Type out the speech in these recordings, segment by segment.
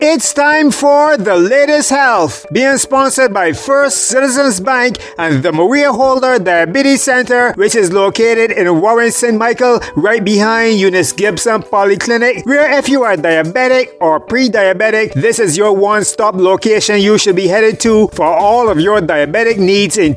It's time for The Latest Health, being sponsored by First Citizens Bank and the Maria Holder Diabetes Center, which is located in Warren St. Michael, right behind Eunice Gibson Polyclinic, where if you are diabetic or pre-diabetic, this is your one-stop location you should be headed to for all of your diabetic needs in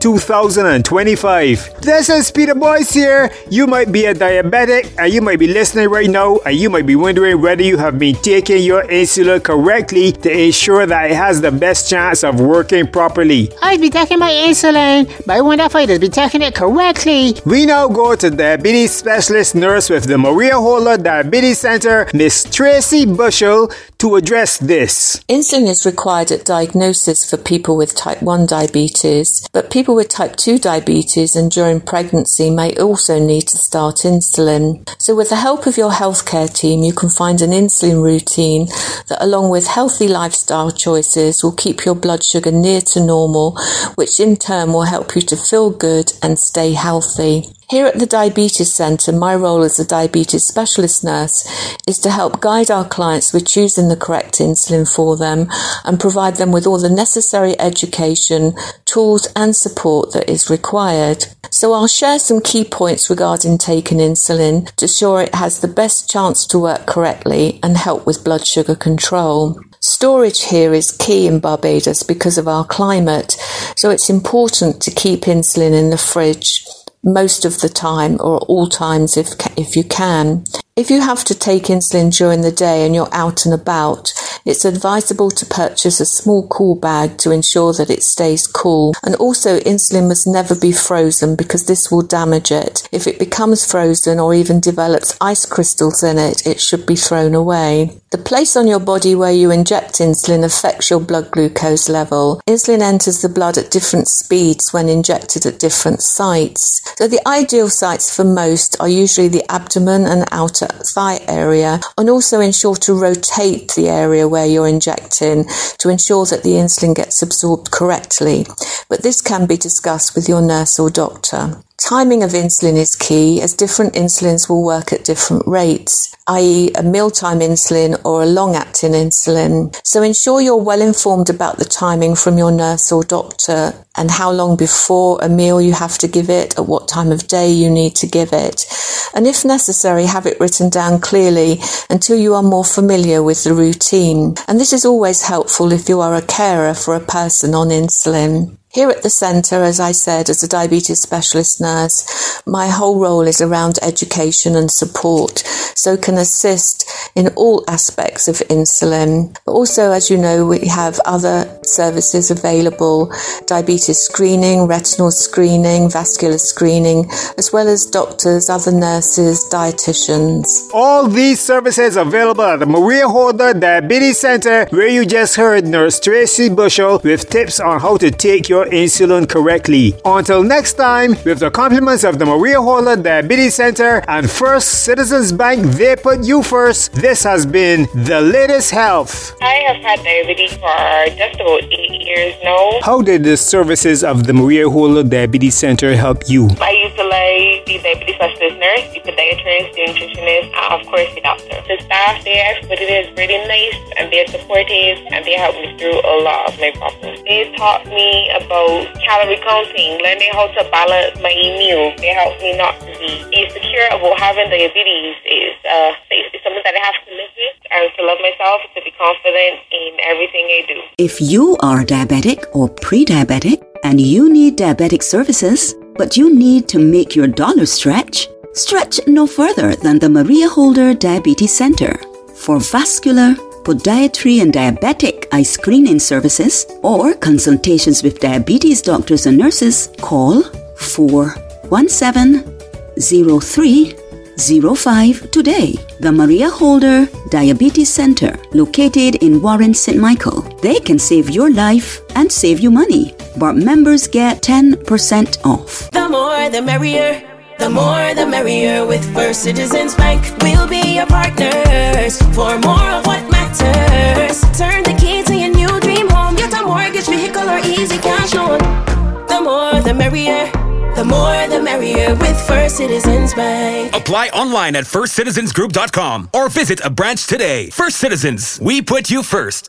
2025. This is Peter Boyce here. You might be a diabetic and you might be listening right now and you might be wondering whether you have been taking your insulin correctly to ensure that it has the best chance of working properly. I've been taking my insulin, but I wonder if I'd be taking it correctly. We now go to diabetes specialist nurse with the Maria Holder Diabetes Center, Miss Tracy Bushell, to address this. Insulin is required at diagnosis for people with type 1 diabetes, but people with type 2 diabetes and during pregnancy may also need to start insulin. So with the help of your healthcare team, you can find an insulin routine that, along with healthy lifestyle choices, will keep your blood sugar near to normal, which in turn will help you to feel good and stay healthy. Here at the Diabetes Centre, my role as a diabetes specialist nurse is to help guide our clients with choosing the correct insulin for them and provide them with all the necessary education, tools and support that is required. So I'll share some key points regarding taking insulin to ensure it has the best chance to work correctly and help with blood sugar control. Storage here is key in Barbados because of our climate, so it's important to keep insulin in the fridge most of the time, or all times if you can. If you have to take insulin during the day and you're out and about, it's advisable to purchase a small cool bag to ensure that it stays cool. And also, insulin must never be frozen because this will damage it. If it becomes frozen or even develops ice crystals in it, it should be thrown away. The place on your body where you inject insulin affects your blood glucose level. Insulin enters the blood at different speeds when injected at different sites. So the ideal sites for most are usually the abdomen and outer thigh area, and also ensure to rotate the area where you're injecting to ensure that the insulin gets absorbed correctly. But this can be discussed with your nurse or doctor. Timing of insulin is key, as different insulins will work at different rates, i.e. a mealtime insulin or a long-acting insulin. So ensure you're well informed about the timing from your nurse or doctor and how long before a meal you have to give it, at what time of day you need to give it. And if necessary, have it written down clearly until you are more familiar with the routine. And this is always helpful if you are a carer for a person on insulin. Here at the centre, as I said, as a diabetes specialist nurse, my whole role is around education and support, so can assist in all aspects of insulin. But also, as you know, we have other services available: diabetes screening, retinal screening, vascular screening, as well as doctors, other nurses, dietitians. All these services available at the Maria Holder Diabetes Center, where you just heard Nurse Tracy Bushell with tips on how to take your insulin correctly. Until next time, with the compliments of the Maria Holder Diabetes Center and First Citizens Bank, they put you first. This has been The Latest Health. I have had diabetes for just about 8 years now. How did the services of the Maria Holder Diabetes Center help you? I utilize the diabetes specialist nurse, the podiatrist, the nutritionist, and of course the doctor. The staff there, everybody is really nice and they're supportive and they help me through a lot of my problems. They taught me about calorie counting, learning how to balance my meals. They help me not to be insecure about having diabetes. It's something that I have to live with and to love myself, to be confident in everything I do. If you are diabetic or pre-diabetic and you need diabetic services, but you need to make your dollar stretch no further than the Maria Holder Diabetes Center. For vascular, podiatry and diabetic eye screening services or consultations with diabetes doctors and nurses, call 417-0305 today. The Maria Holder Diabetes Center, located in Warren St. Michael. They can save your life and save you money. But members get 10% off. The more the merrier. The more the merrier with First Citizens Bank. We'll be your partners for more of what matters. Turn the key to your new dream home. Get a mortgage, vehicle or easy cash loan. The more the merrier. The more the merrier with First Citizens Bank. Apply online at firstcitizensgroup.com or visit a branch today. First Citizens, we put you first.